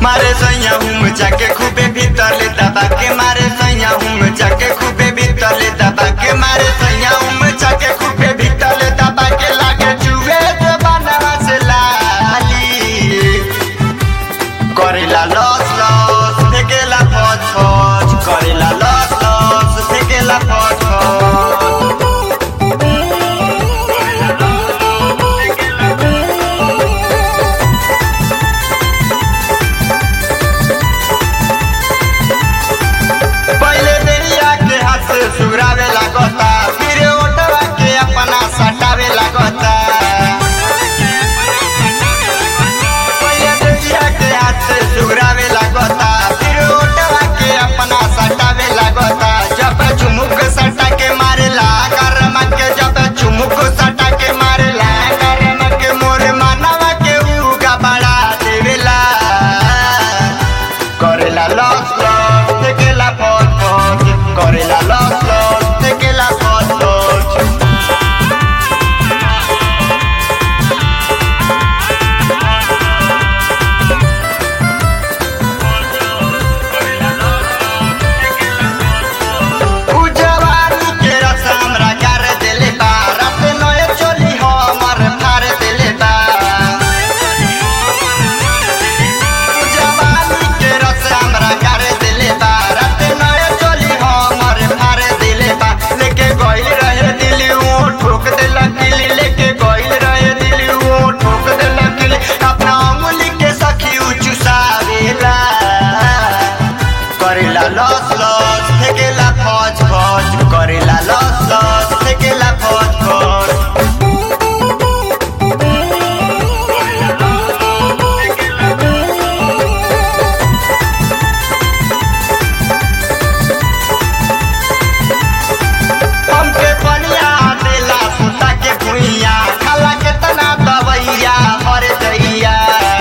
मारे सैया हूँ जाके खूबे भीतर ले दबा के मारे सैया हूँ जाके खूबे भीतर ले दबा के मारे सैया हूँ जाके खूबे भीतर ले दबा के लागे चुए जबानवा से लाली करेला लॉस लॉस फेकेला फौज फौज करेला लॉस लॉस फेकेला फौज फौज। सुरावे लागता फिर ओटवा के अपना सटावे लागता के हाथ से सुरावे लागता फिर ओटवा के अपना सटावे लागता जब चुमुक सटा के मारेला करम के जब चुमुक सटा के मारेला करम के मोरे मानवा के उगा बड़ा देवेला करेला लॉस लॉस फेकेला फौज फौज करेला लॉस लॉस फेकेला फौज फौज। उजवानी के रस हमरा कर देले बा रात नए चोली हमर फाड़ देले बा उजवानी के रस हमरा कर देले बा रात नए चोली हमर फाड़ देले बा लेके गइल रहे दिली वो ठोक देला किली लेके गइल रहे दिली वो ठोक देला किली अपना उंगली के सखी चुसावेला करेला लॉस लॉस फेकेला फौज फौज करेला लॉस लॉस फेकेला फौज फौज। हमके पनिया देला सुता के भुइया खाला के तना दवैया हर दैया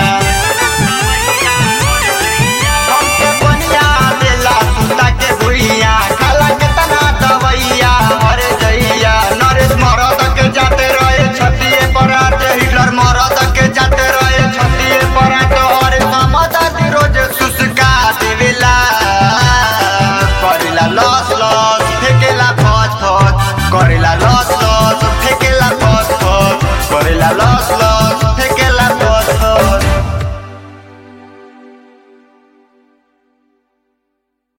हमके पनिया देला सुता के भुइया खाला के तना दवैया हर दैया नरेश मरद के जाते रहे छतिए पर हिटलर मरद के जाते रहे छतिए पर हर समझ रोज सुसका देवेला करेला लॉस लॉस फेकेला फौज फौज करेला लॉस लॉस फेकेला फौज फौज करेला लॉस लॉस